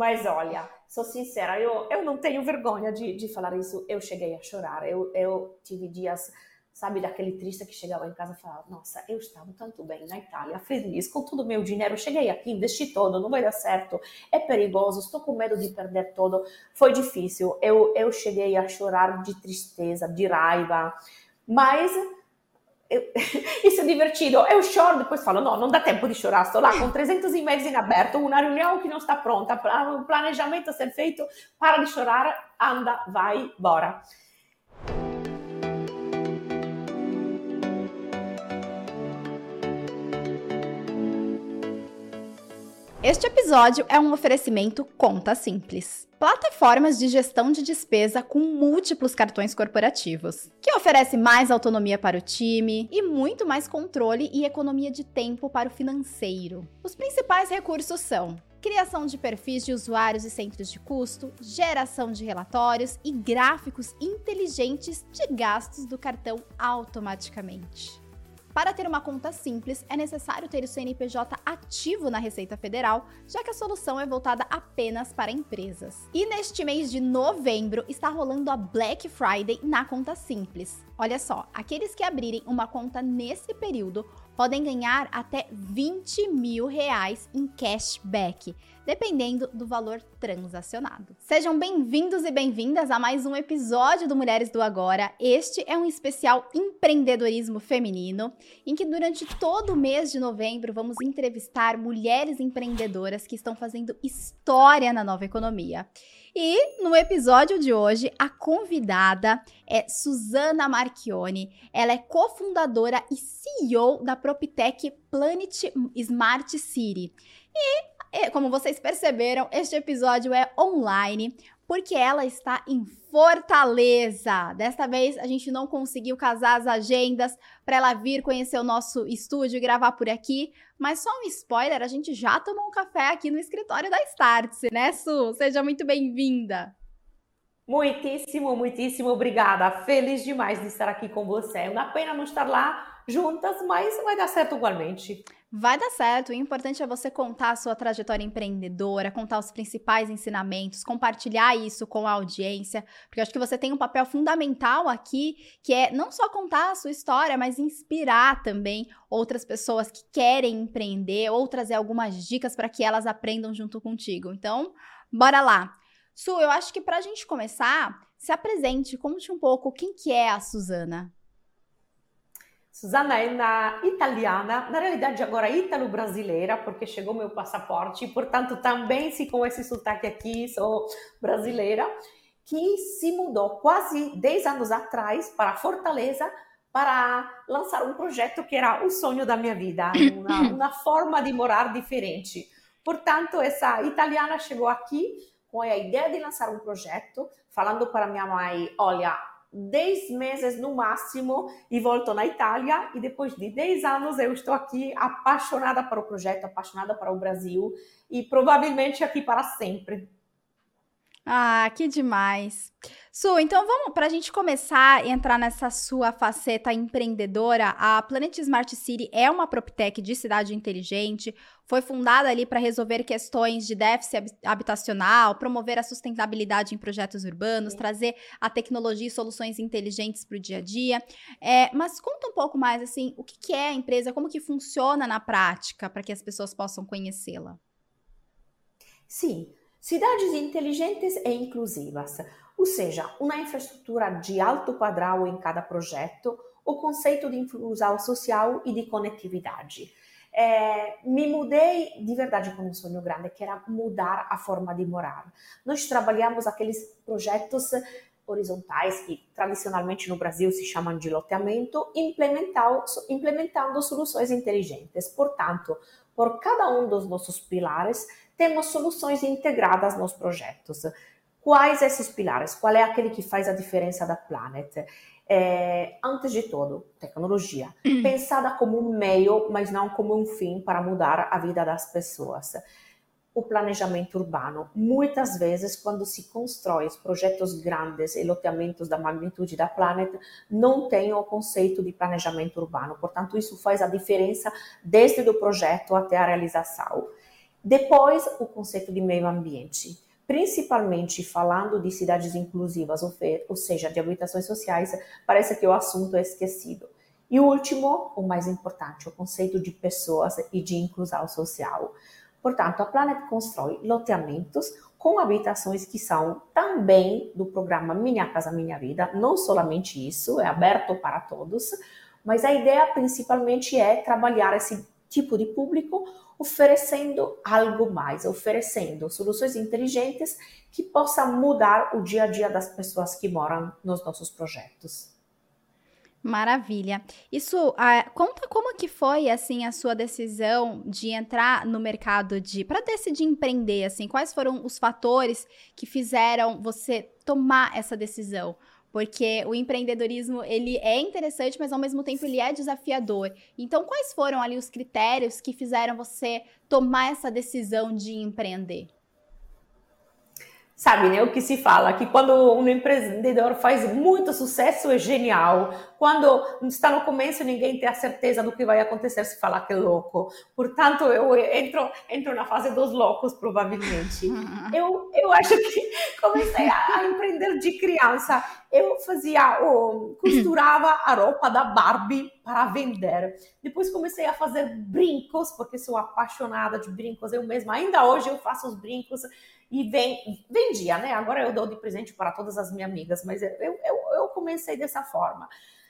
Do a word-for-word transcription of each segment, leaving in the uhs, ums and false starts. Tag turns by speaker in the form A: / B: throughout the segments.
A: Mas olha, sou sincera, eu, eu não tenho vergonha de, de falar isso. Eu cheguei a chorar, eu, eu tive dias, sabe, daquele triste que chegava em casa e falava, nossa, eu estava tanto bem na Itália, feliz, com todo o meu dinheiro, cheguei aqui, investi todo, não vai dar certo, é perigoso, estou com medo de perder tudo. Foi difícil, eu, eu cheguei a chorar de tristeza, de raiva, mas... Eu, isso é divertido, eu choro, depois falo, não, não dá tempo de chorar, estou lá com trezentos e-mails em aberto, uma reunião que não está pronta, um planejamento a ser feito, para de chorar, anda, vai, bora.
B: Este episódio é um oferecimento Conta Simples, plataformas de gestão de despesa com múltiplos cartões corporativos, que oferece mais autonomia para o time e muito mais controle e economia de tempo para o financeiro. Os principais recursos são criação de perfis de usuários e centros de custo, geração de relatórios e gráficos inteligentes de gastos do cartão automaticamente. Para ter uma conta simples, é necessário ter o C N P J ativo na Receita Federal, já que a solução é voltada apenas para empresas. E neste mês de novembro está rolando a Black Friday na Conta Simples. Olha só, aqueles que abrirem uma conta nesse período podem ganhar até vinte mil reais em cashback, dependendo do valor transacionado. Sejam bem-vindos e bem-vindas a mais um episódio do Mulheres do Agora. Este é um especial empreendedorismo feminino, em que durante todo o mês de novembro vamos entrevistar mulheres empreendedoras que estão fazendo história na nova economia. E no episódio de hoje, a convidada é Suzana Marchioni. Ela é cofundadora e C E O da Proptech Planet Smart City. E, como vocês perceberam, este episódio é online, porque ela está em Fortaleza. Desta vez, a gente não conseguiu casar as agendas para ela vir conhecer o nosso estúdio e gravar por aqui. Mas só um spoiler, a gente já tomou um café aqui no escritório da Startse, né, Su? Seja muito bem-vinda.
A: Muitíssimo, muitíssimo obrigada. Feliz demais de estar aqui com você. É uma pena não estar lá juntas, mas vai dar certo igualmente.
B: Vai dar certo, o importante é você contar a sua trajetória empreendedora, contar os principais ensinamentos, compartilhar isso com a audiência, porque eu acho que você tem um papel fundamental aqui, que é não só contar a sua história, mas inspirar também outras pessoas que querem empreender, ou trazer algumas dicas para que elas aprendam junto contigo. Então, bora lá! Su, eu acho que para a gente começar, se apresente, conte um pouco quem que é a Suzana.
A: Suzana é na italiana, na realidade agora ítalo-brasileira, porque chegou meu passaporte, portanto também se com esse sotaque aqui sou brasileira, que se mudou quase dez anos atrás para Fortaleza para lançar um projeto que era o sonho da minha vida, uma, uma forma de morar diferente. Portanto, essa italiana chegou aqui com a ideia de lançar um projeto, falando para minha mãe, olha, dez meses no máximo e volto na Itália, e depois de dez anos eu estou aqui apaixonada para o projeto, apaixonada para o Brasil e provavelmente aqui para sempre.
B: Ah, que demais. Su, então vamos, para a gente começar a entrar nessa sua faceta empreendedora, a Planet Smart City é uma proptech de cidade inteligente, foi fundada ali para resolver questões de déficit habitacional, promover a sustentabilidade em projetos urbanos, Sim. trazer a tecnologia e soluções inteligentes para o dia a dia. É, mas conta um pouco mais, assim, o que, que é a empresa, como que funciona na prática, para que as pessoas possam conhecê-la.
A: Sim. Cidades inteligentes e inclusivas, ou seja, uma infraestrutura de alto padrão em cada projeto, o conceito de inclusão social e de conectividade. É, me mudei de verdade com um sonho grande, que era mudar a forma de morar. Nós trabalhamos aqueles projetos horizontais, que tradicionalmente no Brasil se chamam de loteamento, implementando, implementando soluções inteligentes. Portanto, por cada um dos nossos pilares, temos soluções integradas nos projetos. Quais esses pilares? Qual é aquele que faz a diferença da Planet? É, antes de tudo, tecnologia. Pensada como um meio, mas não como um fim para mudar a vida das pessoas. O planejamento urbano. Muitas vezes, quando se constrói os projetos grandes e loteamentos da magnitude da Planet, não tem o conceito de planejamento urbano. Portanto, isso faz a diferença desde o projeto até a realização. Depois, o conceito de meio ambiente, principalmente falando de cidades inclusivas, ou seja, de habitações sociais, parece que o assunto é esquecido. E o último, o mais importante, o conceito de pessoas e de inclusão social. Portanto, a Planet constrói loteamentos com habitações que são também do programa Minha Casa Minha Vida, não somente isso, é aberto para todos, mas a ideia principalmente é trabalhar esse tipo de público oferecendo algo mais, oferecendo soluções inteligentes que possam mudar o dia a dia das pessoas que moram nos nossos projetos.
B: Maravilha. Isso, ah, conta como que foi, assim, a sua decisão de entrar no mercado de para decidir empreender, assim, quais foram os fatores que fizeram você tomar essa decisão? Porque o empreendedorismo, ele é interessante, mas ao mesmo tempo ele é desafiador. Então, quais foram ali os critérios que fizeram você tomar essa decisão de empreender?
A: Sabe, né, o que se fala, que quando um empreendedor faz muito sucesso é genial. Quando está no começo ninguém tem a certeza do que vai acontecer, se fala que é louco. Portanto, eu entro, entro na fase dos loucos, provavelmente. Eu, eu acho que comecei a, a empreender de criança. Eu fazia, oh, costurava a roupa da Barbie para vender. Depois comecei a fazer brincos, porque sou apaixonada de brincos. Eu mesma, ainda hoje eu faço os brincos e vem, vendia, né? Agora eu dou de presente para todas as minhas amigas, mas eu, eu, eu comecei dessa forma.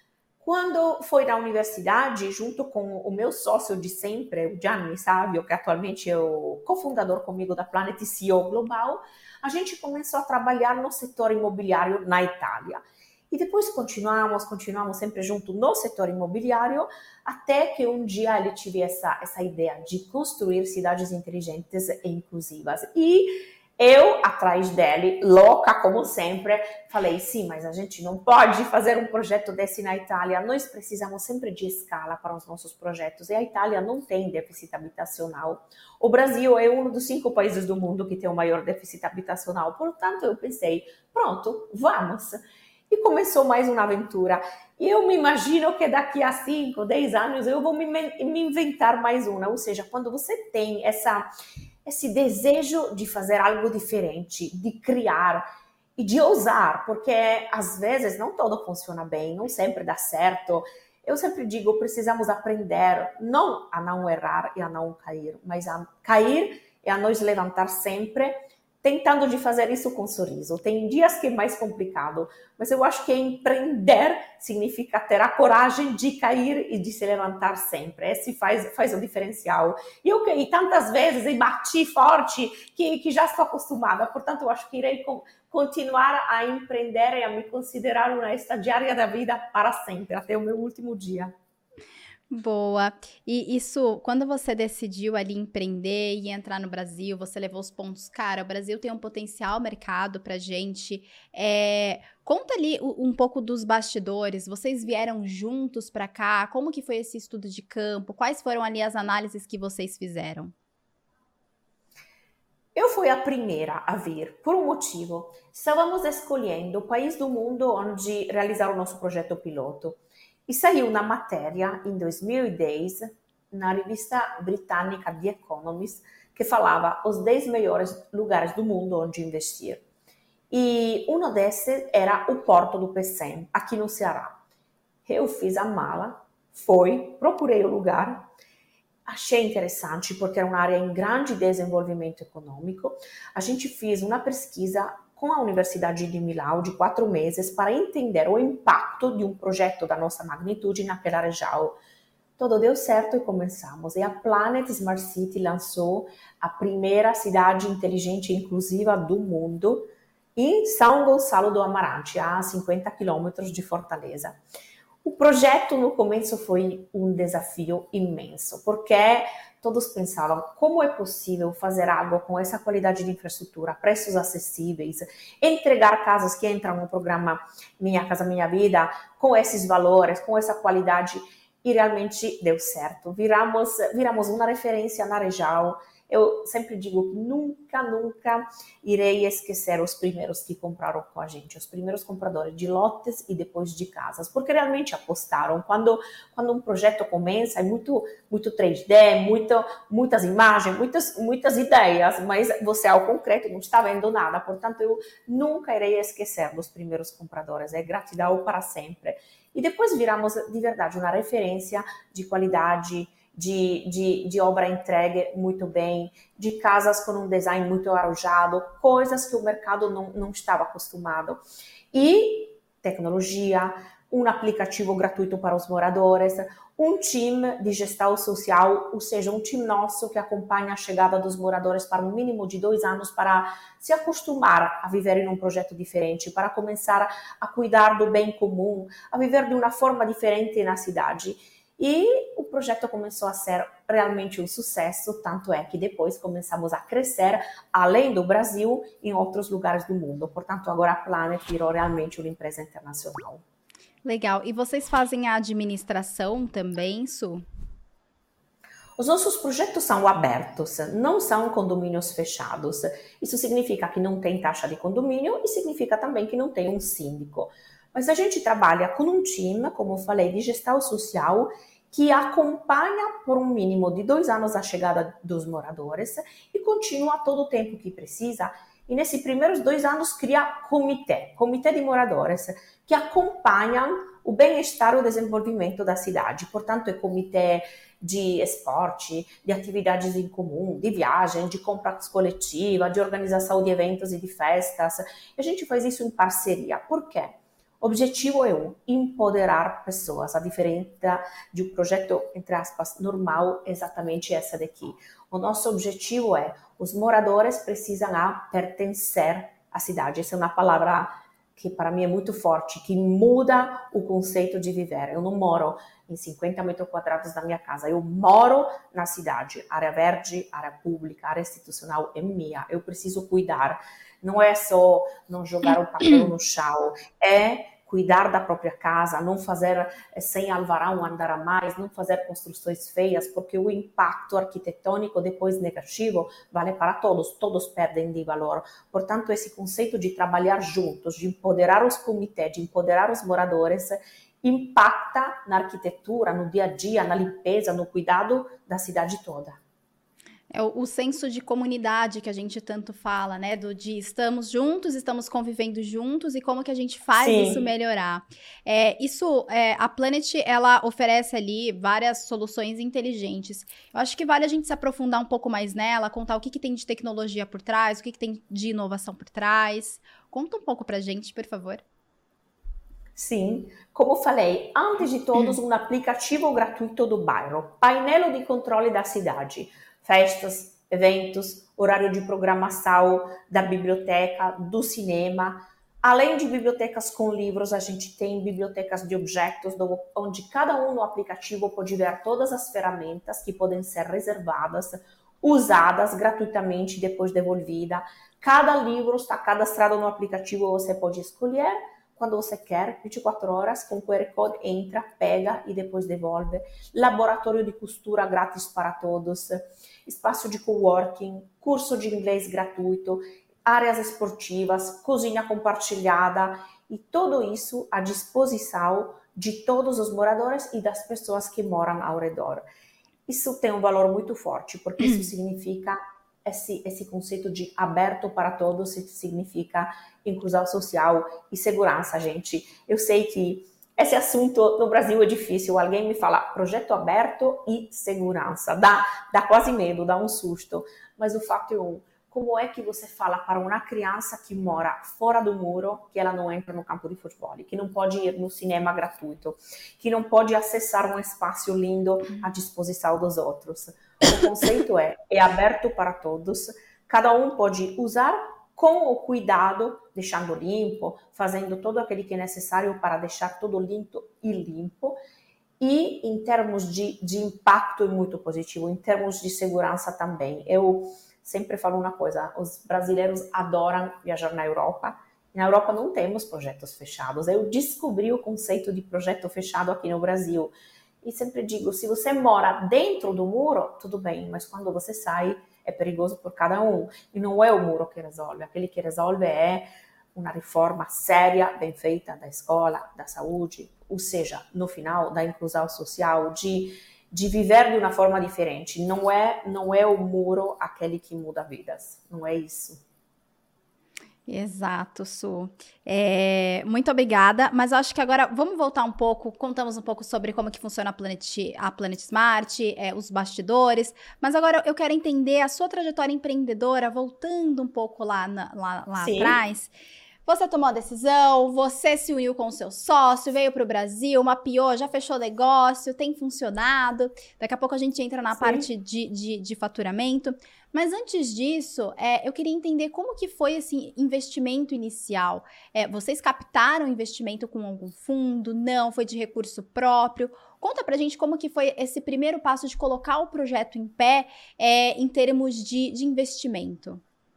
A: Quando foi na universidade, junto com o meu sócio de sempre, o Gianni Savio, que atualmente é o cofundador comigo da Planet C E O Global, a gente começou a trabalhar no setor imobiliário na Itália. E depois continuamos, continuamos sempre junto no setor imobiliário, até que um dia ele tive essa, essa ideia de construir cidades inteligentes e inclusivas. E eu, atrás dele, louca como sempre, falei, sim, mas a gente não pode fazer um projeto desse na Itália, nós precisamos sempre de escala para os nossos projetos, e a Itália não tem déficit habitacional. O Brasil é um dos cinco países do mundo que tem o maior déficit habitacional, portanto eu pensei, pronto, vamos. E começou mais uma aventura. E eu me imagino que daqui a cinco, dez anos eu vou me, me inventar mais uma, ou seja, quando você tem essa... esse desejo de fazer algo diferente, de criar e de ousar, porque às vezes não tudo funciona bem, não sempre dá certo. Eu sempre digo, precisamos aprender não a não errar e a não cair, mas a cair e a nos levantar sempre, tentando de fazer isso com sorriso. Tem dias que é mais complicado, mas eu acho que empreender significa ter a coragem de cair e de se levantar sempre. Esse faz, faz o diferencial. E eu caí tantas vezes e bati forte que, que já estou acostumada. Portanto, eu acho que irei com, continuar a empreender e a me considerar uma estagiária da vida para sempre, até o meu último dia.
B: Boa. E isso, quando você decidiu ali empreender e entrar no Brasil, você levou os pontos, cara, o Brasil tem um potencial mercado pra gente. É, conta ali um pouco dos bastidores, vocês vieram juntos pra cá, como que foi esse estudo de campo, quais foram ali as análises que vocês fizeram?
A: Eu fui a primeira a vir, por um motivo. Estávamos escolhendo o país do mundo onde realizar o nosso projeto piloto. E saiu na matéria, em dois mil e dez, na revista britânica The Economist, que falava os dez melhores lugares do mundo onde investir. E um desses era o Porto do Pecém, aqui no Ceará. Eu fiz a mala, fui, procurei o lugar, achei interessante porque era uma área em grande desenvolvimento econômico. A gente fez uma pesquisa com a Universidade de Milão de quatro meses para entender o impacto de um projeto da nossa magnitude naquela região. Tudo deu certo e começamos. E a Planet Smart City lançou a primeira cidade inteligente e inclusiva do mundo em São Gonçalo do Amarante, a cinquenta quilômetros de Fortaleza. O projeto no começo foi um desafio imenso, porque todos pensavam como é possível fazer algo com essa qualidade de infraestrutura, preços acessíveis, entregar casas que entram no programa Minha Casa Minha Vida com esses valores, com essa qualidade, e realmente deu certo. Viramos, viramos uma referência na região Eu sempre digo que nunca, nunca irei esquecer os primeiros que compraram com a gente, os primeiros compradores de lotes e depois de casas, porque realmente apostaram. Quando, quando um projeto começa, é muito, muito três D, muito, muitas imagens, muitas, muitas ideias, mas você ao concreto não está vendo nada. Portanto, eu nunca irei esquecer dos primeiros compradores. É gratidão para sempre. E depois viramos, de verdade, uma referência de qualidade, de, de, de obra entregue muito bem, de casas com um design muito arrojado, coisas que o mercado não, não estava acostumado. E tecnologia, um aplicativo gratuito para os moradores, um time de gestão social, ou seja, um time nosso que acompanha a chegada dos moradores para um mínimo de dois anos para se acostumar a viver em um projeto diferente, para começar a cuidar do bem comum, a viver de uma forma diferente na cidade. E o projeto começou a ser realmente um sucesso, tanto é que depois começamos a crescer além do Brasil em outros lugares do mundo. Portanto, agora a Planet virou realmente uma empresa internacional.
B: Legal. E vocês fazem a administração também, Su?
A: Os nossos projetos são abertos, não são condomínios fechados. Isso significa que não tem taxa de condomínio e significa também que não tem um síndico. Mas a gente trabalha com um time, como eu falei, de gestão social, que acompanha por um mínimo de dois anos a chegada dos moradores e continua todo o tempo que precisa. E nesses primeiros dois anos cria comitê, comitê de moradores, que acompanham o bem-estar e o desenvolvimento da cidade. Portanto, é comitê de esporte, de atividades em comum, de viagem, de compras coletivas, de organização de eventos e de festas. E a gente faz isso em parceria. Por quê? O objetivo é um, empoderar pessoas. A diferença de um projeto, entre aspas, normal é exatamente essa daqui. O nosso objetivo é, os moradores precisam a pertencer à cidade. Essa é uma palavra que para mim é muito forte, que muda o conceito de viver. Eu não moro em cinquenta metros quadrados da minha casa, eu moro na cidade. Área verde, área pública, área institucional é minha. Eu preciso cuidar. Não é só não jogar o papel no chão, é cuidar da própria casa, não fazer sem alvará um andar a mais, não fazer construções feias, porque o impacto arquitetônico depois negativo vale para todos, todos perdem de valor. Portanto, esse conceito de trabalhar juntos, de empoderar os comitês, de empoderar os moradores, impacta na arquitetura, no dia a dia, na limpeza, no cuidado da cidade toda.
B: É o, o senso de comunidade que a gente tanto fala, né? Do de estamos juntos, estamos convivendo juntos e como que a gente faz Sim. isso melhorar. É, isso, é, a Planet, ela oferece ali várias soluções inteligentes. Eu acho que vale a gente se aprofundar um pouco mais nela, contar o que, que tem de tecnologia por trás, o que, que tem de inovação por trás. Conta um pouco pra gente, por favor.
A: Sim, como falei, antes de todos, um aplicativo gratuito do bairro, painel de controle da cidade. Festas, eventos, horário de programação da biblioteca, do cinema. Além de bibliotecas com livros, a gente tem bibliotecas de objetos, onde cada um no aplicativo pode ver todas as ferramentas que podem ser reservadas, usadas gratuitamente, depois devolvida. Cada livro está cadastrado no aplicativo, você pode escolher quando você quer, vinte e quatro horas, com Q R Code, entra, pega e depois devolve. Laboratório de costura grátis para todos, espaço de coworking, curso de inglês gratuito, áreas esportivas, cozinha compartilhada e tudo isso à disposição de todos os moradores e das pessoas que moram ao redor. Isso tem um valor muito forte, porque isso significa esse, esse conceito de aberto para todos, isso significa inclusão social e segurança, gente. Eu sei que esse assunto no Brasil é difícil, alguém me fala projeto aberto e segurança, dá, dá quase medo, dá um susto, mas o fato é um, como é que você fala para uma criança que mora fora do muro que ela não entra no campo de futebol, que não pode ir no cinema gratuito, que não pode acessar um espaço lindo à disposição dos outros? O conceito é, é aberto para todos, cada um pode usar com o cuidado, deixando limpo, fazendo todo aquele que é necessário para deixar tudo limpo e limpo. E em termos de, de impacto é muito positivo, em termos de segurança também. Eu sempre falo uma coisa, os brasileiros adoram viajar na Europa. Na Europa não temos projetos fechados. Eu descobri o conceito de projeto fechado aqui no Brasil. E sempre digo, se você mora dentro do muro, tudo bem, mas quando você sai, é perigoso por cada um. E não é o muro que resolve, aquele que resolve é uma reforma séria, bem feita da escola, da saúde, ou seja, no final, da inclusão social, de, de viver de uma forma diferente. Não é, não é o muro aquele que muda vidas, não é isso.
B: Exato, Su. É, muito obrigada, mas eu acho que agora vamos voltar um pouco, contamos um pouco sobre como que funciona a Planet, a Planet Smart, é, os bastidores, mas agora eu quero entender a sua trajetória empreendedora, voltando um pouco lá, na, lá, lá atrás. Você tomou a decisão, você se uniu com o seu sócio, veio para o Brasil, mapeou, já fechou negócio, tem funcionado. Daqui a pouco a gente entra na Sim. parte de, de, de faturamento. Mas antes disso, é, eu queria entender como que foi esse investimento inicial. É, vocês captaram investimento com algum fundo? Não? Foi de recurso próprio? Conta pra gente como que foi esse primeiro passo de colocar o projeto em pé é, em termos de, de investimento.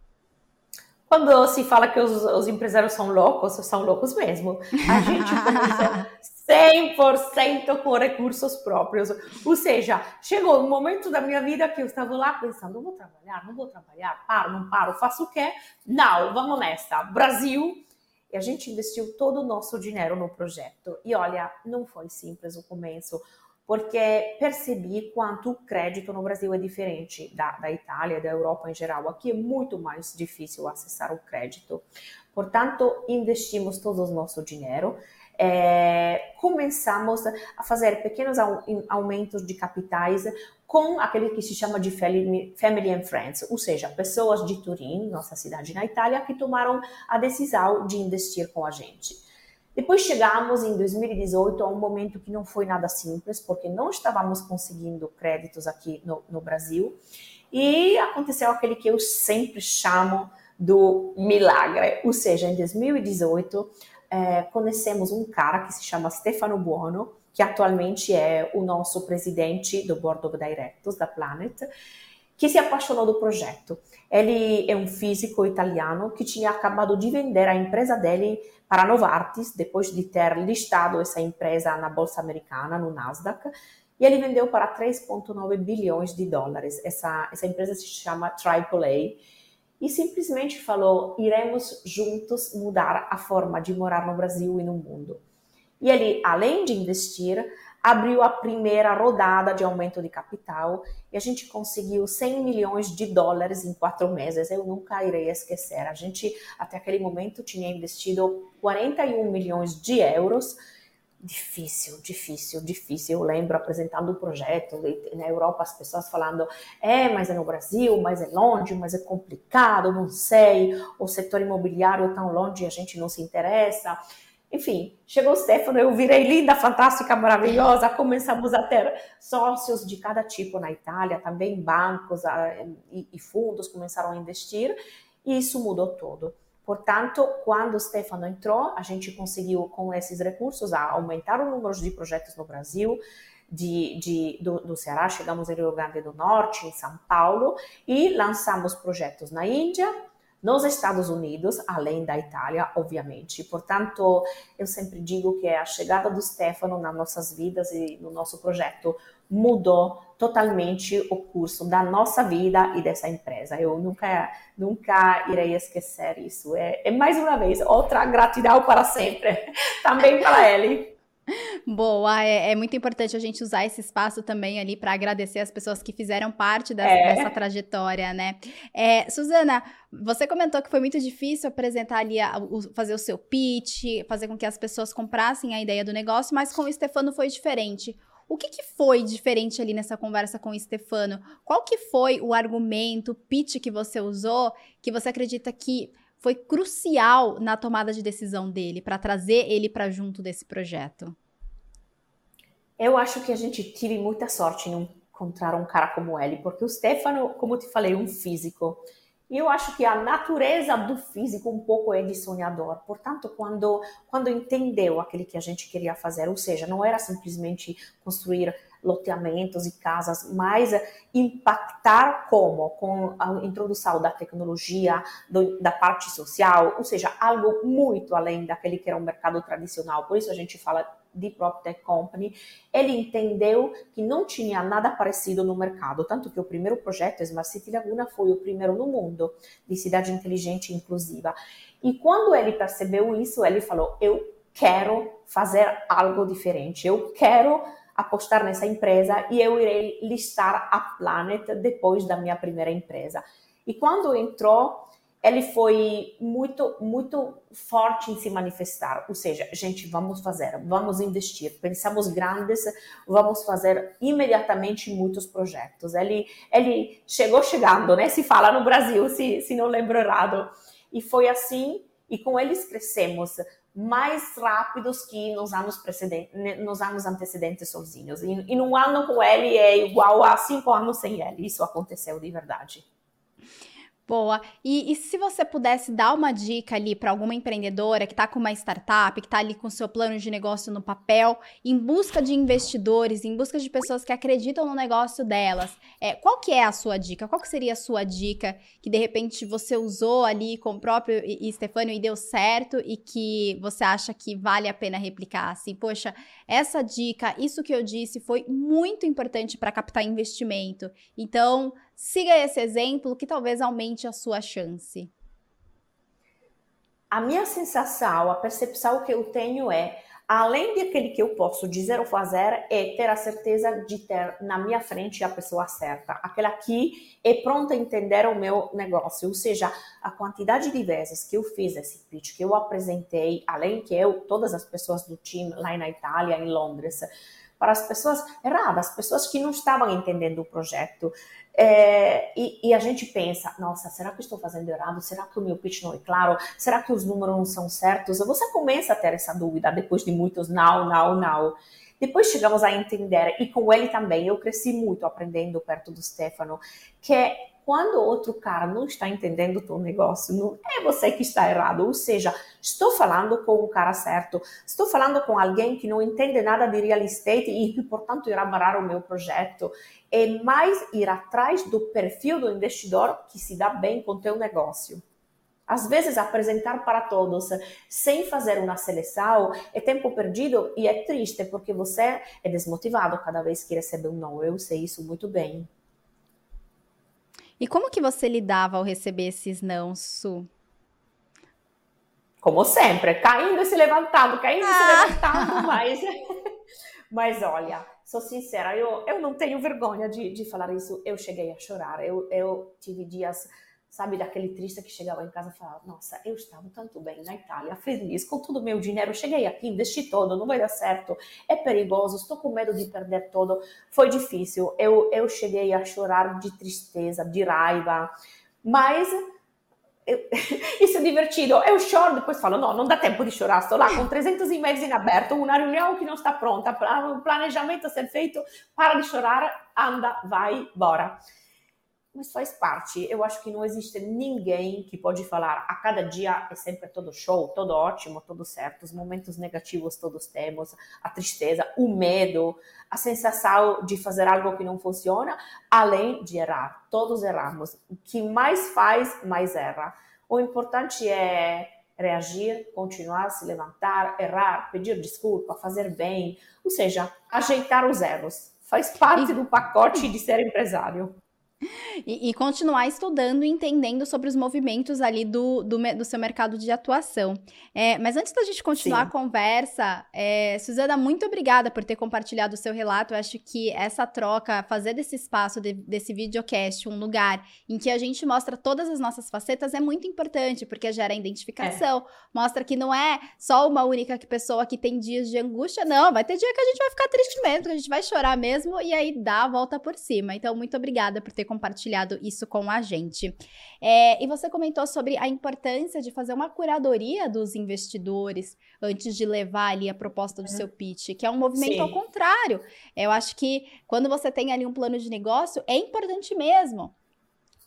A: Quando se fala que os, os empresários são loucos, são loucos mesmo. A gente começou cem por cento com recursos próprios. Ou seja, chegou um momento da minha vida que eu estava lá pensando, vou trabalhar, não vou trabalhar, paro, não paro, faço o quê? Não, vamos nessa. Brasil. E a gente investiu todo o nosso dinheiro no projeto. E olha, não foi simples o começo, porque percebi quanto o crédito no Brasil é diferente da, da Itália, da Europa em geral. Aqui é muito mais difícil acessar o crédito. Portanto, investimos todo o nosso dinheiro. É, começamos a fazer pequenos aumentos de capitais com aquele que se chama de Family and Friends, ou seja, pessoas de Turim, nossa cidade na Itália, que tomaram a decisão de investir com a gente. Depois chegamos em dois mil e dezoito a um momento que não foi nada simples, porque não estávamos conseguindo créditos aqui no, no Brasil, e aconteceu aquele que eu sempre chamo do milagre, ou seja, em dois mil e dezoito é, conhecemos um cara que se chama Stefano Buono, que atualmente é o nosso presidente do Board of Directors da Planet, que se apaixonou do projeto. Ele é um físico italiano que tinha acabado de vender a empresa dele para a Novartis, depois de ter listado essa empresa na Bolsa Americana, no Nasdaq, e ele vendeu para três vírgula nove bilhões de dólares. Essa, essa empresa se chama triplo A, e simplesmente falou, iremos juntos mudar a forma de morar no Brasil e no mundo. E ele, além de investir, abriu a primeira rodada de aumento de capital e a gente conseguiu cem milhões de dólares em quatro meses. Eu nunca irei esquecer. A gente, até aquele momento, tinha investido quarenta e um milhões de euros. Difícil, difícil, difícil. Eu lembro apresentando o projeto na Europa, as pessoas falando, é, mas é no Brasil, mas é longe, mas é complicado, não sei, o setor imobiliário é tão longe, a gente não se interessa. Enfim, chegou o Stefano, eu virei linda, fantástica, maravilhosa, começamos a ter sócios de cada tipo na Itália, também bancos e, e fundos começaram a investir, e isso mudou tudo. Portanto, quando o Stefano entrou, a gente conseguiu, com esses recursos, a aumentar o número de projetos no Brasil, de, de, do, do Ceará, chegamos em Rio Grande do Norte, em São Paulo, e lançamos projetos na Índia, nos Estados Unidos, além da Itália, obviamente. Portanto, eu sempre digo que a chegada do Stefano nas nossas vidas e no nosso projeto mudou totalmente o curso da nossa vida e dessa empresa. Eu nunca, nunca irei esquecer isso. É, é mais uma vez, outra gratidão para sempre, também para ele.
B: Boa, é, é muito importante a gente usar esse espaço também ali para agradecer as pessoas que fizeram parte dessa, é. dessa trajetória, né? É, Suzana, você comentou que foi muito difícil apresentar ali, a, o, fazer o seu pitch, fazer com que as pessoas comprassem a ideia do negócio, mas com o Stefano foi diferente. O que, que foi diferente ali nessa conversa com o Stefano? Qual que foi o argumento, o pitch que você usou, que você acredita que foi crucial na tomada de decisão dele, para trazer ele para junto desse projeto?
A: Eu acho que a gente teve muita sorte em encontrar um cara como ele, porque o Stefano, como eu te falei, é um físico. E eu acho que a natureza do físico um pouco é de sonhador. Portanto, quando, quando entendeu aquilo que a gente queria fazer, ou seja, não era simplesmente construir loteamentos e casas, mas impactar como? Com a introdução da tecnologia, do, da parte social, ou seja, algo muito além daquele que era um mercado tradicional. Por isso a gente fala de PropTech Company, ele entendeu que não tinha nada parecido no mercado, tanto que o primeiro projeto, Smart City Laguna, foi o primeiro no mundo de cidade inteligente e inclusiva. E quando ele percebeu isso, ele falou, eu quero fazer algo diferente, eu quero apostar nessa empresa e eu irei listar a Planet depois da minha primeira empresa. E quando entrou, ele foi muito, muito forte em se manifestar, ou seja, gente, vamos fazer, vamos investir, pensamos grandes, vamos fazer imediatamente muitos projetos. Ele, ele chegou chegando, né? Se fala no Brasil, se, se não lembro errado. E foi assim, e com eles crescemos mais rápidos que nos anos, precedentes, nos anos antecedentes sozinhos. E, e num ano com ele é igual a cinco anos sem ele. Isso aconteceu de verdade.
B: Boa. E, e se você pudesse dar uma dica ali para alguma empreendedora que está com uma startup, que está ali com o seu plano de negócio no papel, em busca de investidores, em busca de pessoas que acreditam no negócio delas, é, qual que é a sua dica? Qual que seria a sua dica que, de repente, você usou ali com o próprio Stefânio e deu certo e que você acha que vale a pena replicar? Assim, poxa, essa dica, isso que eu disse foi muito importante para captar investimento. Então, siga esse exemplo que talvez aumente a sua chance.
A: A minha sensação, a percepção que eu tenho é, além daquele que eu posso dizer ou fazer, é ter a certeza de ter na minha frente a pessoa certa. Aquela que é pronta a entender o meu negócio. Ou seja, a quantidade de vezes que eu fiz esse pitch, que eu apresentei, além que eu, todas as pessoas do time lá na Itália, em Londres, para as pessoas erradas, pessoas que não estavam entendendo o projeto. É, e, e a gente pensa, nossa, será que estou fazendo errado? Será que o meu pitch não é claro? Será que os números não são certos? Você começa a ter essa dúvida depois de muitos não, não, não. Depois chegamos a entender, e com ele também, eu cresci muito aprendendo perto do Stefano, que é quando outro cara não está entendendo o teu negócio, não é você que está errado. Ou seja, estou falando com o cara certo, estou falando com alguém que não entende nada de real estate e, portanto, irá barrar o meu projeto. É mais ir atrás do perfil do investidor que se dá bem com o teu negócio. Às vezes, apresentar para todos sem fazer uma seleção é tempo perdido e é triste, porque você é desmotivado cada vez que recebe um não. Eu sei isso muito bem.
B: E como que você lidava ao receber esses não, Su?
A: Como sempre, caindo e se levantando, caindo ah. e se levantando, mas... mas olha, sou sincera, eu, eu não tenho vergonha de, de falar isso, eu cheguei a chorar, eu, eu tive dias, sabe, daquele triste que chegava em casa e falava, nossa, eu estava tanto bem na Itália, feliz, com todo o meu dinheiro, cheguei aqui, investi todo, não vai dar certo, é perigoso, estou com medo de perder todo, foi difícil, eu, eu cheguei a chorar de tristeza, de raiva, mas eu, isso é divertido, eu choro, depois falo, não, não dá tempo de chorar, estou lá com trezentos e-mails em aberto, uma reunião que não está pronta, um planejamento a ser feito, para de chorar, anda, vai, bora. Mas faz parte, eu acho que não existe ninguém que pode falar, a cada dia é sempre todo show, todo ótimo, tudo certo, os momentos negativos todos temos, a tristeza, o medo, a sensação de fazer algo que não funciona, além de errar, todos erramos, o que mais faz, mais erra. O importante é reagir, continuar, se levantar, errar, pedir desculpa, fazer bem, ou seja, ajeitar os erros, faz parte do pacote de ser empresário.
B: E, e continuar estudando e entendendo sobre os movimentos ali do, do, do seu mercado de atuação. É, mas antes da gente continuar Sim. a conversa, é, Suzana, muito obrigada por ter compartilhado o seu relato. Eu acho que essa troca, fazer desse espaço, de, desse videocast, um lugar em que a gente mostra todas as nossas facetas é muito importante, porque gera identificação, é. mostra que não é só uma única pessoa que tem dias de angústia, não, vai ter dia que a gente vai ficar triste mesmo, que a gente vai chorar mesmo, e aí dá a volta por cima. Então, muito obrigada por ter compartilhado isso com a gente. É, e você comentou sobre a importância de fazer uma curadoria dos investidores antes de levar ali a proposta do uhum. seu pitch, que é um movimento Sim. ao contrário. Eu acho que quando você tem ali um plano de negócio, é importante mesmo.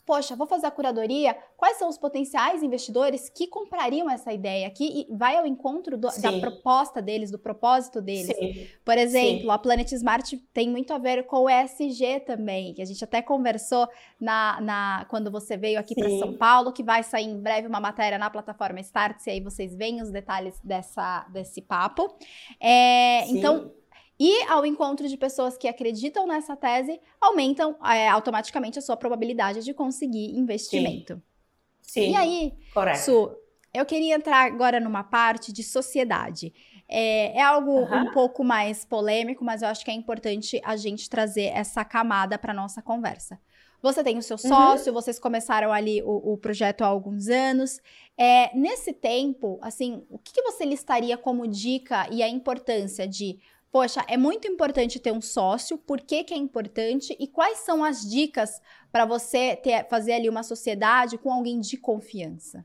B: poxa, vou fazer a curadoria, quais são os potenciais investidores que comprariam essa ideia aqui e vai ao encontro do, da proposta deles, do propósito deles. Sim. Por exemplo, Sim. a Planet Smart tem muito a ver com o E S G também, que a gente até conversou na, na, quando você veio aqui para São Paulo, que vai sair em breve uma matéria na plataforma Startse, e aí vocês veem os detalhes dessa, desse papo. É, então... E ao encontro de pessoas que acreditam nessa tese, aumentam é, automaticamente a sua probabilidade de conseguir investimento.
A: Sim, Sim.
B: E aí,
A: correto.
B: Su, eu queria entrar agora numa parte de sociedade. É, é algo uhum. um pouco mais polêmico, mas eu acho que é importante a gente trazer essa camada para nossa conversa. Você tem o seu sócio, uhum. vocês começaram ali o, o projeto há alguns anos. É, nesse tempo, assim, o que, que você listaria como dica e a importância de... Poxa, é muito importante ter um sócio, por que que é importante e quais são as dicas para você ter, fazer ali uma sociedade com alguém de confiança?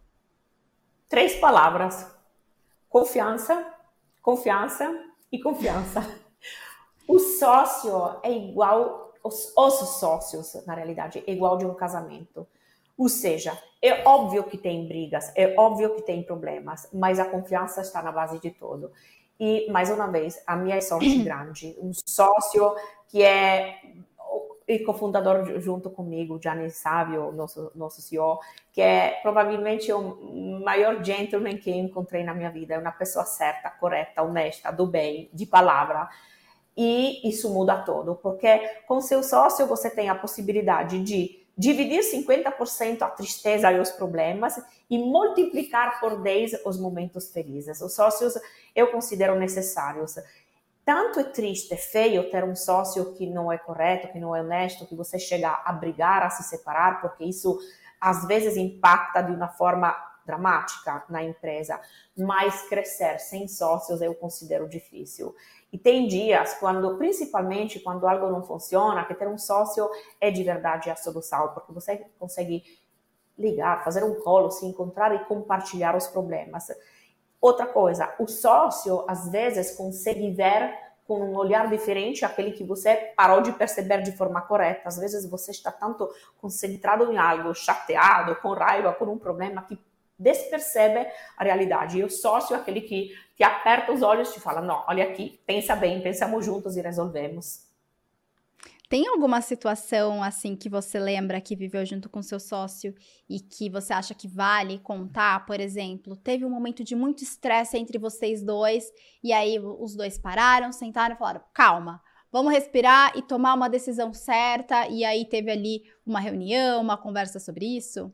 A: Três palavras: confiança, confiança e confiança. O sócio é igual, os, os sócios, na realidade, é igual de um casamento. Ou seja, é óbvio que tem brigas, é óbvio que tem problemas, mas a confiança está na base de tudo. E, mais uma vez, a minha sorte grande, um sócio que é o cofundador junto comigo, Gianni Savio, nosso, nosso C E O, que é provavelmente o maior gentleman que eu encontrei na minha vida. É uma pessoa certa, correta, honesta, do bem, de palavra. E isso muda tudo, porque com seu sócio você tem a possibilidade de dividir cinquenta por cento a tristeza e os problemas e multiplicar por dez os momentos felizes. Os sócios eu considero necessários. Tanto é triste, é feio ter um sócio que não é correto, que não é honesto, que você chega a brigar, a se separar, porque isso às vezes impacta de uma forma dramática na empresa, mas crescer sem sócios eu considero difícil. E tem dias, quando, principalmente quando algo não funciona, que ter um sócio é de verdade a solução, porque você consegue ligar, fazer um call, se encontrar e compartilhar os problemas. Outra coisa, o sócio às vezes consegue ver com um olhar diferente aquele que você parou de perceber de forma correta. Às vezes você está tanto concentrado em algo, chateado, com raiva, com um problema que despercebe a realidade. E o sócio é aquele que te aperta os olhos e te fala, não, olha aqui, pensa bem, pensamos juntos e resolvemos.
B: Tem alguma situação, assim, que você lembra que viveu junto com seu sócio e que você acha que vale contar? Por exemplo, teve um momento de muito estresse entre vocês dois e aí os dois pararam, sentaram e falaram, calma, vamos respirar e tomar uma decisão certa, e aí teve ali uma reunião, uma conversa sobre isso?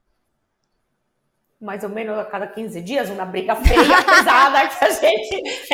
A: Mais ou menos a cada quinze dias, uma briga feia, pesada, que a gente...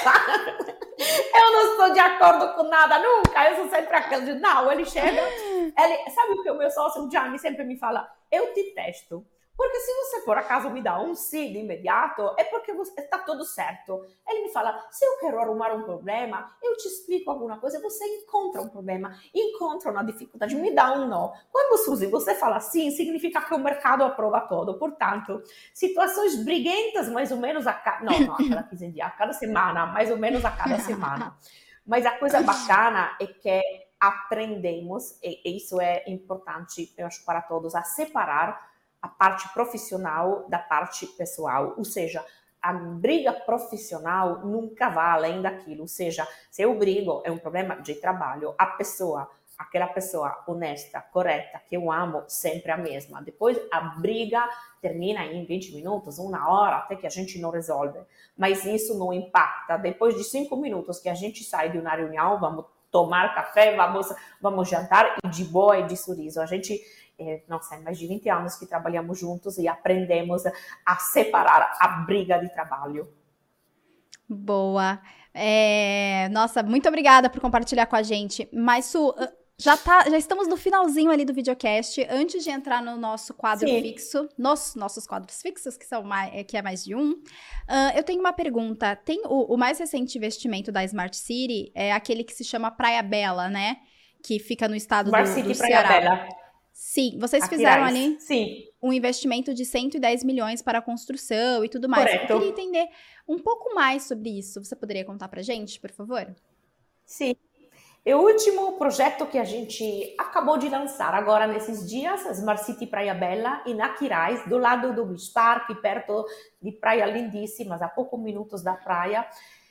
A: Eu não estou de acordo com nada, nunca. Eu sou sempre aquele de, não, ele chega... Ele, sabe o que o meu sócio, o Gianni, sempre me fala? Eu te testo. Porque se você, por acaso, me dá um sim de imediato, é porque está tudo certo. Ele me fala, se eu quero arrumar um problema, eu te explico alguma coisa, você encontra um problema, encontra uma dificuldade, me dá um não. Quando, Suzy, você fala sim, significa que o mercado aprova todo. Portanto, situações briguentas, mais ou menos a cada... Não, não, a cada quinze dias, a cada semana, mais ou menos a cada semana. Mas a coisa bacana é que aprendemos, e isso é importante, eu acho, para todos, a separar a parte profissional da parte pessoal, ou seja, a briga profissional nunca vai além daquilo, ou seja, se eu brigo é um problema de trabalho, a pessoa, aquela pessoa honesta, correta, que eu amo, sempre a mesma, depois a briga termina em vinte minutos, uma hora, até que a gente não resolve, mas isso não impacta, depois de cinco minutos que a gente sai de uma reunião, vamos tomar café, vamos, vamos jantar, e de boa e de sorriso, a gente... É, nossa, é mais de vinte anos que trabalhamos juntos e aprendemos a separar a briga de trabalho.
B: Boa. É, nossa, muito obrigada por compartilhar com a gente. Mas, Su, já, tá, já estamos no finalzinho ali do videocast. Antes de entrar no nosso quadro Sim. fixo, nos nossos quadros fixos, que, são mais, que é mais de um, uh, eu tenho uma pergunta. Tem o, o mais recente investimento da Smart City, é aquele que se chama Praia Bela, né? Que fica no estado Smart do, City, do Ceará. Praia Bela. Sim, vocês Aqui fizeram Rais. ali
A: Sim.
B: um investimento de cento e dez milhões para a construção e tudo mais.
A: Correto.
B: Eu queria entender um pouco mais sobre isso. Você poderia contar pra gente, por favor?
A: Sim. E o último projeto que a gente acabou de lançar agora nesses dias, Smart City Praia Bella, em Aquiraz, do lado do Beach Park, perto de praias lindíssimas, a poucos minutos da praia,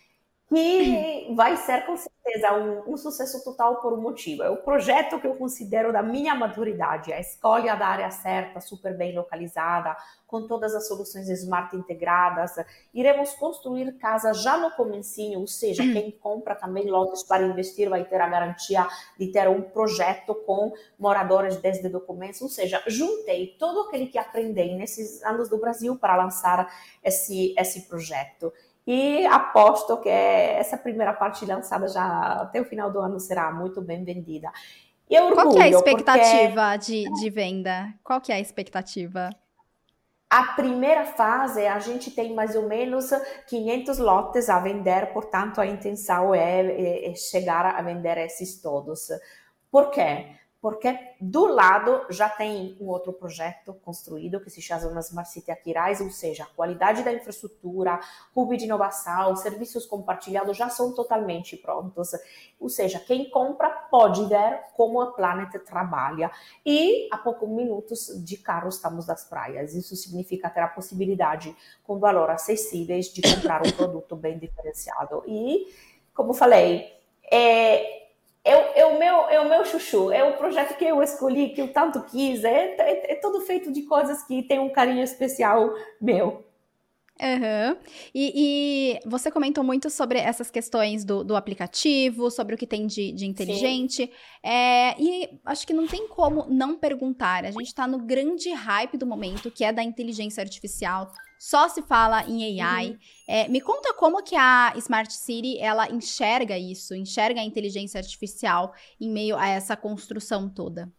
A: que vai ser com certeza um, um sucesso total por um motivo. É o projeto que eu considero da minha maturidade, a escolha da área certa, super bem localizada, com todas as soluções smart integradas. Iremos construir casas já no comecinho, ou seja, quem compra também lotes para investir vai ter a garantia de ter um projeto com moradores desde o começo, ou seja, juntei todo aquele que aprendi nesses anos do Brasil para lançar esse, esse projeto. E aposto que essa primeira parte lançada já até o final do ano será muito bem vendida. E eu orgulho,
B: Qual que é a expectativa
A: porque
B: de, de venda? Qual que é a expectativa?
A: a primeira fase a gente tem mais ou menos quinhentos lotes a vender, portanto a intenção é, é chegar a vender esses todos. Por quê? Porque do lado já tem um outro projeto construído que se chama Smart City Aquiraz, ou seja, a qualidade da infraestrutura, hub de inovação, serviços compartilhados já são totalmente prontos. Ou seja, quem compra pode ver como a Planet trabalha. E a poucos minutos de carro estamos das praias. Isso significa ter a possibilidade, com valor acessíveis, de comprar um produto bem diferenciado. E, como falei, é... É, é, o meu, é o meu chuchu, é o projeto que eu escolhi, que eu tanto quis, é, é, é todo feito de coisas que tem um carinho especial meu.
B: Uhum. E, e você comentou muito sobre essas questões do, do aplicativo, sobre o que tem de, de inteligente, é, e acho que não tem como não perguntar. A gente está no grande hype do momento, que é da inteligência artificial. Só se fala em A I. Uhum. É, me conta como que a Smart City, ela enxerga isso, enxerga a inteligência artificial em meio a essa construção toda.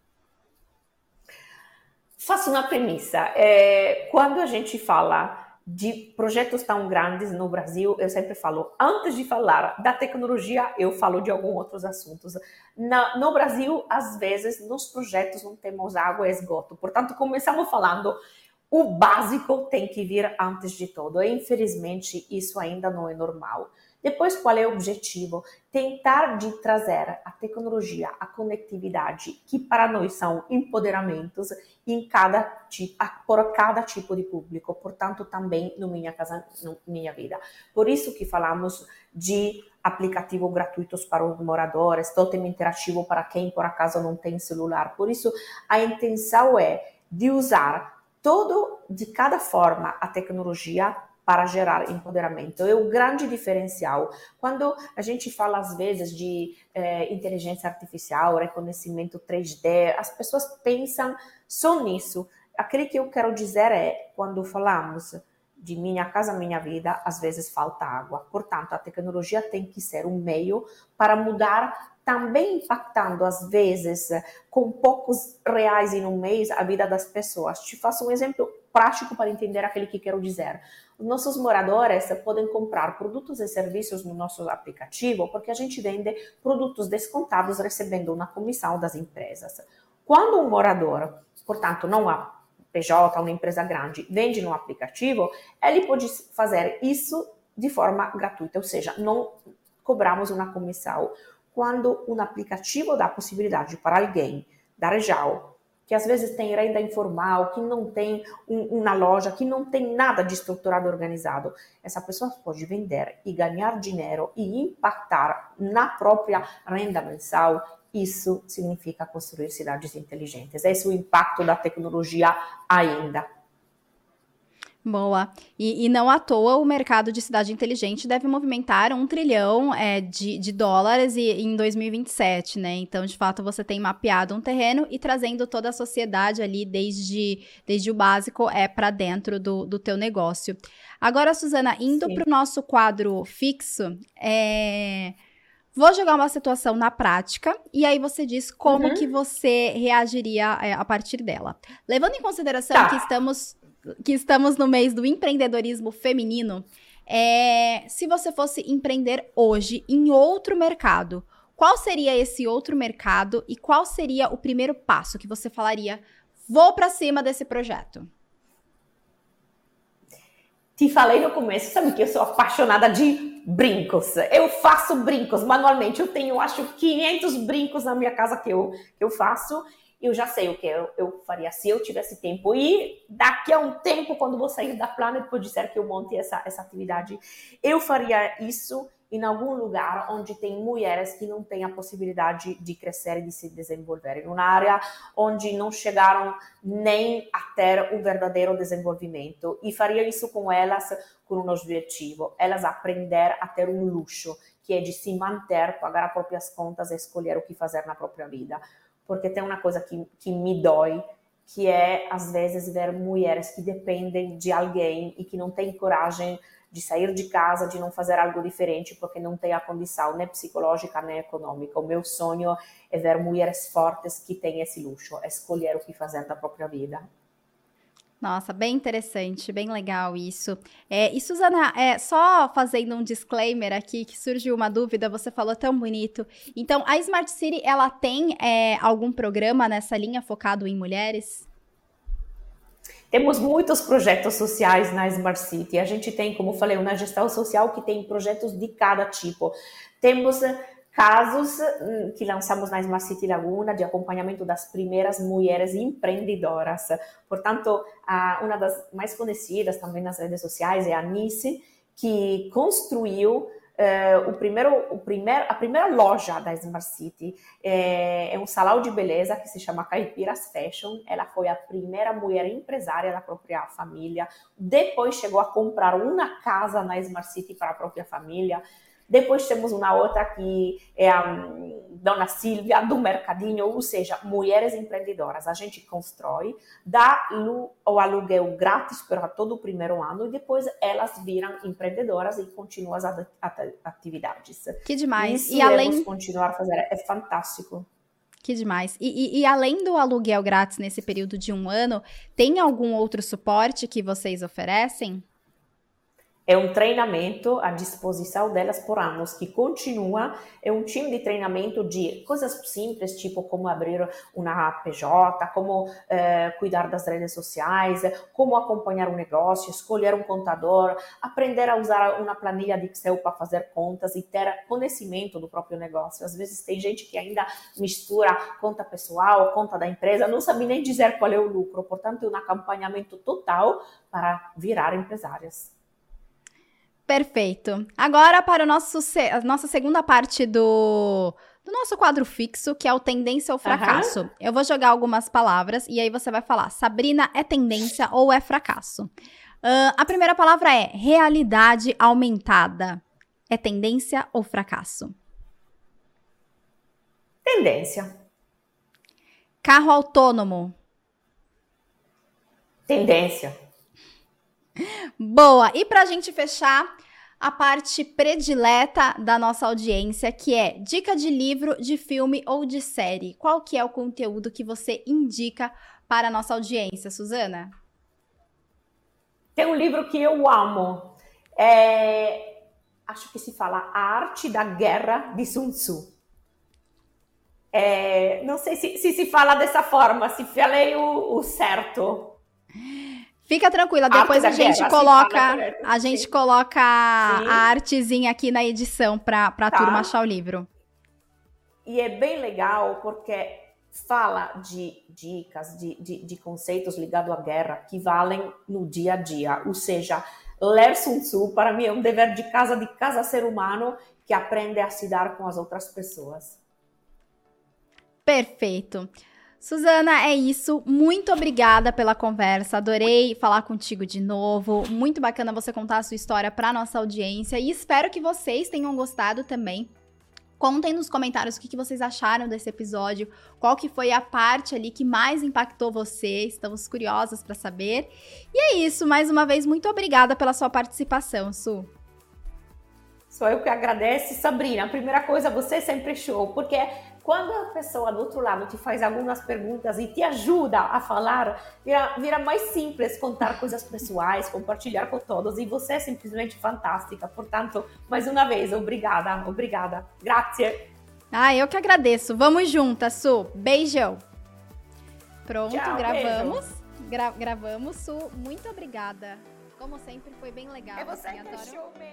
A: Faço uma premissa. É, quando a gente fala de projetos tão grandes no Brasil, eu sempre falo, antes de falar da tecnologia, eu falo de alguns outros assuntos. Na, no Brasil, às vezes, nos projetos não temos água e esgoto. Portanto, começamos falando, o básico tem que vir antes de tudo. E, infelizmente, isso ainda não é normal. Depois, qual é o objetivo? Tentar de trazer a tecnologia, a conectividade, que para nós são empoderamentos em cada tipo, por cada tipo de público, portanto, também no Minha Casa, no Minha Vida. Por isso que falamos de aplicativos gratuitos para os moradores, totem interativo para quem, por acaso, não tem celular. Por isso, a intenção é de usar todo, de cada forma, a tecnologia para gerar empoderamento. É o grande diferencial. Quando a gente fala, às vezes, de eh, inteligência artificial, reconhecimento três D, as pessoas pensam só nisso. Aquele que eu quero dizer é, quando falamos de Minha Casa, Minha Vida, às vezes falta água. Portanto, a tecnologia tem que ser um meio para mudar, também impactando, às vezes, com poucos reais em um mês, a vida das pessoas. Te faço um exemplo prático para entender aquele que quero dizer. Os nossos moradores podem comprar produtos e serviços no nosso aplicativo porque a gente vende produtos descontados recebendo uma comissão das empresas. Quando um morador, portanto, não há P J, uma empresa grande, vende no aplicativo, ele pode fazer isso de forma gratuita, ou seja, não cobramos uma comissão. Quando um aplicativo dá a possibilidade para alguém da região, que às vezes tem renda informal, que não tem um, uma loja, que não tem nada de estruturado organizado, essa pessoa pode vender e ganhar dinheiro e impactar na própria renda mensal. Isso significa construir cidades inteligentes. Esse é o impacto da tecnologia ainda.
B: Boa. E, e não à toa o mercado de cidade inteligente deve movimentar um trilhão é, de, de dólares e, em dois mil e vinte e sete, né? Então, de fato, você tem mapeado um terreno e trazendo toda a sociedade ali, desde, desde o básico, é para dentro do, do teu negócio. Agora, Suzana, indo para o nosso quadro fixo, é... vou jogar uma situação na prática e aí você diz como uhum. que você reagiria é, a partir dela. Levando em consideração tá. que estamos... que estamos no mês do empreendedorismo feminino, é, se você fosse empreender hoje em outro mercado, qual seria esse outro mercado e qual seria o primeiro passo que você falaria, vou para cima desse projeto?
A: Te falei no começo, sabe que eu sou apaixonada de brincos. Eu faço brincos manualmente. Eu tenho, acho, quinhentos brincos na minha casa que eu, que eu faço. Eu já sei o que eu, eu faria se eu tivesse tempo. E daqui a um tempo, quando vou sair da Planet, pode ser que eu monte essa, essa atividade. Eu faria isso em algum lugar onde tem mulheres que não têm a possibilidade de crescer e de se desenvolver. Em uma área onde não chegaram nem a ter um verdadeiro desenvolvimento. E faria isso com elas com um objetivo. Elas aprender a ter um luxo, que é de se manter, pagar as próprias contas e escolher o que fazer na própria vida. Porque tem uma coisa que, que me dói, que é, às vezes, ver mulheres que dependem de alguém e que não têm coragem de sair de casa, de não fazer algo diferente, porque não tem a condição nem psicológica, nem econômica. O meu sonho é ver mulheres fortes que têm esse luxo, escolher o que fazer da própria vida.
B: Nossa, bem interessante, bem legal isso. É, e, Suzana, é, só fazendo um disclaimer aqui, que surgiu uma dúvida, você falou tão bonito. Então, a Smart City, ela tem é, algum programa nessa linha focado em mulheres?
A: Temos muitos projetos sociais na Smart City. A gente tem, como falei, uma gestão social que tem projetos de cada tipo. Temos casos que lançamos na Smart City Laguna de acompanhamento das primeiras mulheres empreendedoras. Portanto, uma das mais conhecidas também nas redes sociais é a Nice, que construiu Uh, o primeiro, o primeiro, a primeira loja da Smart City é, é um salão de beleza que se chama Caipiras Fashion. Ela foi a primeira mulher empresária da própria família. Depois chegou a comprar uma casa na Smart City para a própria família. Depois temos uma outra que é a Dona Silvia, do Mercadinho, ou seja, mulheres empreendedoras. A gente constrói, dá o aluguel grátis para todo o primeiro ano e depois elas viram empreendedoras e continuam as atividades.
B: Que demais.
A: Isso
B: e além
A: devemos continuar a fazer, é fantástico.
B: Que demais. E, e, e além do aluguel grátis nesse período de um ano, tem algum outro suporte que vocês oferecem?
A: É um treinamento à disposição delas por anos, que continua, é um time de treinamento de coisas simples, tipo como abrir uma P J, como eh, cuidar das redes sociais, como acompanhar um negócio, escolher um contador, aprender a usar uma planilha de Excel para fazer contas e ter conhecimento do próprio negócio. Às vezes tem gente que ainda mistura conta pessoal, conta da empresa, não sabe nem dizer qual é o lucro, portanto é um acompanhamento total para virar empresárias.
B: Perfeito. Agora para o nosso, a nossa segunda parte do, do nosso quadro fixo, que é o tendência ou fracasso. Uhum. Eu vou jogar algumas palavras e aí você vai falar, Sabrina, é tendência ou é fracasso? Uh, a primeira palavra é realidade aumentada. É tendência ou fracasso?
A: Tendência.
B: Carro autônomo.
A: Tendência.
B: Boa! E pra gente fechar, a parte predileta da nossa audiência, que é dica de livro, de filme ou de série. Qual que é o conteúdo que você indica para a nossa audiência, Suzana?
A: Tem um livro que eu amo. É... Acho que se fala A Arte da Guerra, de Sun Tzu. É... Não sei se, se se fala dessa forma, se falei o, o certo.
B: Fica tranquila, depois a gente, guerra, coloca, assim, a gente Sim. coloca Sim. a artezinha aqui na edição para a tá. turma achar o livro.
A: E é bem legal porque fala de dicas, de, de, de conceitos ligados à guerra que valem no dia a dia. Ou seja, ler Sun Tzu, para mim, é um dever de casa de cada ser humano que aprende a se dar com as outras pessoas.
B: Perfeito. Suzana, é isso. Muito obrigada pela conversa. Adorei falar contigo de novo. Muito bacana você contar a sua história para nossa audiência. E espero que vocês tenham gostado também. Contem nos comentários o que vocês acharam desse episódio. Qual que foi a parte ali que mais impactou você. Estamos curiosas para saber. E é isso. Mais uma vez, muito obrigada pela sua participação, Su.
A: Sou eu que agradeço. Sabrina, a primeira coisa, você é sempre show. Porque quando a pessoa do outro lado te faz algumas perguntas e te ajuda a falar, vira, vira mais simples contar coisas pessoais, compartilhar com todos. E você é simplesmente fantástica. Portanto, mais uma vez, obrigada, obrigada. Grazie.
B: Ah, eu que agradeço. Vamos juntas, Su. Beijão. Pronto, Tchau, gravamos. Gra- gravamos, Su. Muito obrigada. Como sempre, foi bem legal.
A: É você
B: assim,
A: que
B: adoro...
A: show mesmo.